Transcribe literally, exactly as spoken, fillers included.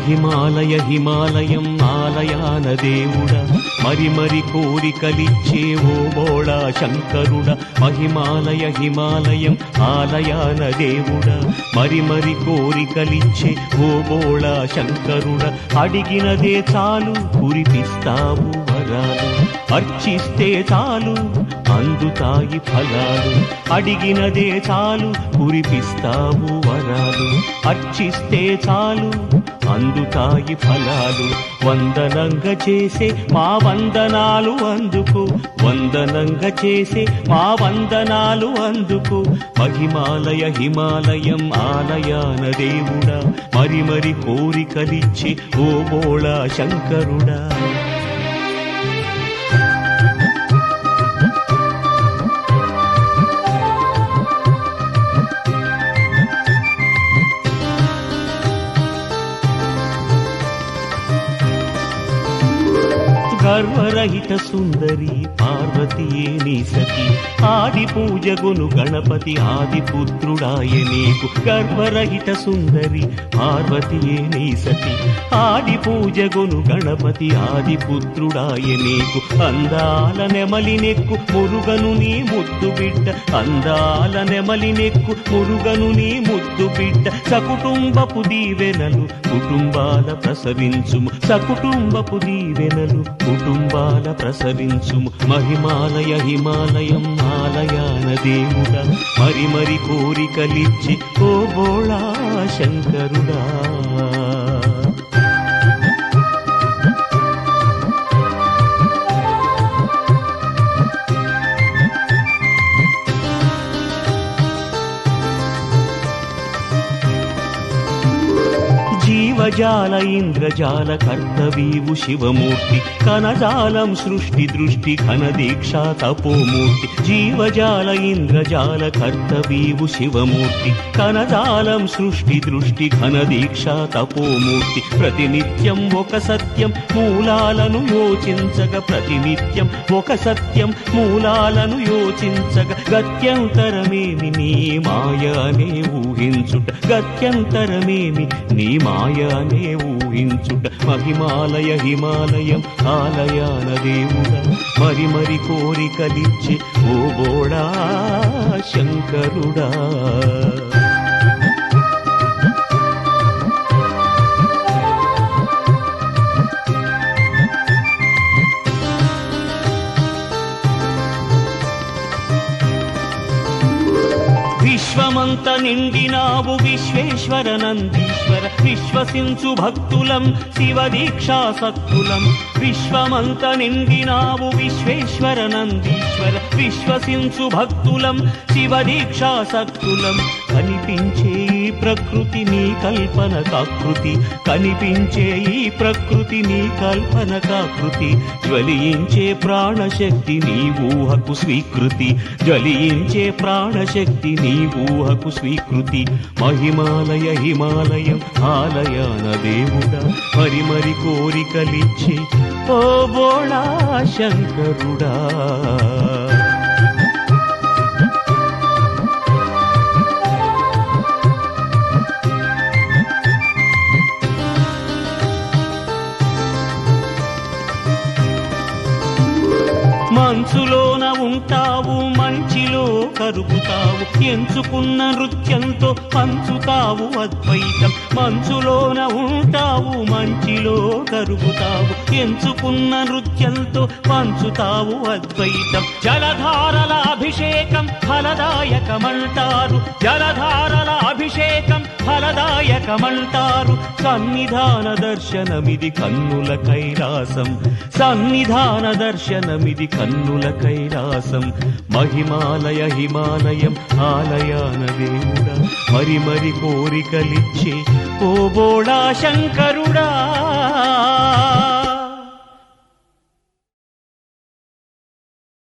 మహిమాలయ హిమాలయం ఆలయాన దేవుడా మరి మరి కోరికలిచ్చే ఓ బోళా శంకరుడా మహిమాలయ హిమాలయం ఆలయాన దేవుడా మరి మరి కోరికలిచ్చే ఓ బోళా శంకరుడా అడిగినదే చాలు కురిపిస్తావు వరాలు అర్చిస్తే చాలు అందుతాయి ఫలాలు అడిగినదే చాలు కురిపిస్తావు వరాలు అర్చిస్తే చాలు అందుతాయి ఫలాలు వందనంగా చేసే మా వందనాలు అందుకు వందనంగా చేసే మా వందనాలు అందుకు మహిమాలయ హిమాలయం ఆలయాన దేవుడా మరి మరి కోరికలిచ్చి ఓ బోళా శంకరుడా గర్వరహిత సుందరి పార్వతీయే నీ సతి ఆది పూజగును గణపతి ఆది పుత్రుడాయ నీకు గర్వరహిత సుందరి పార్వతీయే నీ సతి ఆది పూజగును గణపతి ఆది పుత్రుడాయ నీకు అందాల నెమలి నెక్కు మురుగను నీ ముద్దు బిడ్డ అందాల నెమలి నెక్కు మురుగను నీ ముద్దు బిడ్డ సకుటుంబపు దీవెనలు కుటుంబాల ప్రసరించుము సకుటుంబపు దీవెనలు కుటుంబాల ప్రసరించుము మహిమాలయ హిమాలయం ఆలయాన దేవుడా మరి మరి కోరికలిచ్చి ఓ బోళా శంకరుడా జీవజాల ఇంద్రజాల కర్తవీవు శివమూర్తి కనజాలం సృష్టి దృష్టి ఘన దీక్షా తపోమూర్తి జీవజాల ఇంద్రజాల కర్తవీవు శివమూర్తి కనజాలం సృష్టి దృష్టి ఘన దీక్షా తపోమూర్తి ప్రతినిత్యం ఒక సత్యం మూలాలను యోచించగ ప్రతినిత్యం ఒక సత్యం మూలాలను యోచించగ గత్యంతరమేమి నీ మాయ అనే ఊహించుట గత్యంతరమేమి నీ మాయ అనే ఊహించుట మహిమాలయ హిమాలయం ఆలయాన దేవుడా మరి మరి కోరికలిచ్చి ఓ బోళా శంకరుడా విశ్వమంత నిండినావు విశ్వేశ్వర నందీశ్వర విశ్వసించు భక్తులం శివ దీక్షాసక్తులం విశ్వమంత నిండినావు విశ్వేశ్వర నందీశ్వర విశ్వసించు భక్తులం శివ దీక్షాసక్తులం కనిపించే ఈ ప్రకృతి నీ కల్పన కాకృతి కనిపించే ఈ ప్రకృతి నీ కల్పన కాకృతి జ్వలించే ప్రాణశక్తి నీ ఊహకు స్వీకృతి జ్వలించే ప్రాణశక్తి నీ ఊహకు స్వీకృతి మహిమాలయ హిమాలయం ఆలయాన దేవుడా మరి మరి కోరికలిచ్చి ఓ బోళా శంకరుడా మంచులోన ఉంటావు మంచిలో కరుగుతావు ఎంచుకున్న నృత్యంతో పంచుతావు అద్వైతం మంచులోన ఉంటావు మంచిలో కరుగుతావు ఎంచుకున్న నృత్యంతో పంచుతావు అద్వైతం జలధారల అభిషేకం ఫలదాయకమంటారు జలధారల అభిషేకం ఫలదాయకమంటారు సన్నిధాన దర్శనమిది కన్నుల కైలాసం సన్నిధాన దర్శనమిది కన్నుల కైలాసం మహిమాలయ హిమాలయం ఆలయాన దేవుడా మరి మరి కోరికలిచ్చే ఓ బోళా శంకరుడా